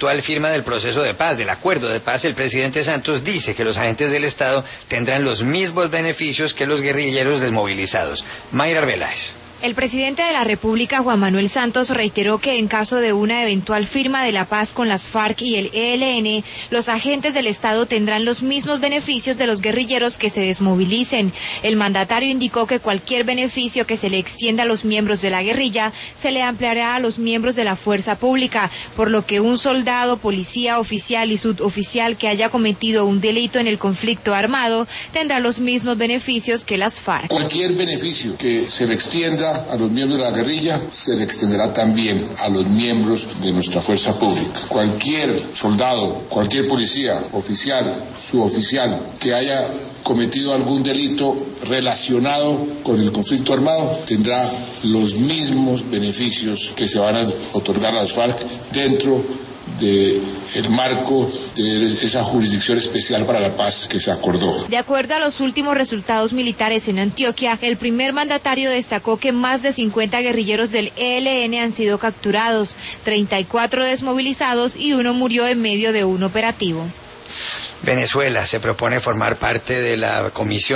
eventual firma del proceso de paz, del acuerdo de paz, el presidente Santos dice que los agentes del Estado tendrán los mismos beneficios que los guerrilleros desmovilizados. Mayra Arbeláez. El presidente de la República, Juan Manuel Santos, reiteró que en caso de una eventual firma de la paz con las FARC y el ELN, los agentes del Estado tendrán los mismos beneficios de los guerrilleros que se desmovilicen. El mandatario indicó que cualquier beneficio que se le extienda a los miembros de la guerrilla se le ampliará a los miembros de la fuerza pública, por lo que un soldado, policía, oficial y suboficial que haya cometido un delito en el conflicto armado tendrá los mismos beneficios que las FARC. Cualquier beneficio que se le extienda a los miembros de la guerrilla se le extenderá también a los miembros de nuestra fuerza pública. Cualquier soldado, cualquier policía, oficial, suboficial que haya cometido algún delito relacionado con el conflicto armado tendrá los mismos beneficios que se van a otorgar a las FARC dentro del marco de esa jurisdicción especial para la paz que se acordó. De acuerdo a los últimos resultados militares en Antioquia, el primer mandatario destacó que más de 50 guerrilleros del ELN han sido capturados, 34 desmovilizados y uno murió en medio de un operativo. Venezuela se propone formar parte de la Comisión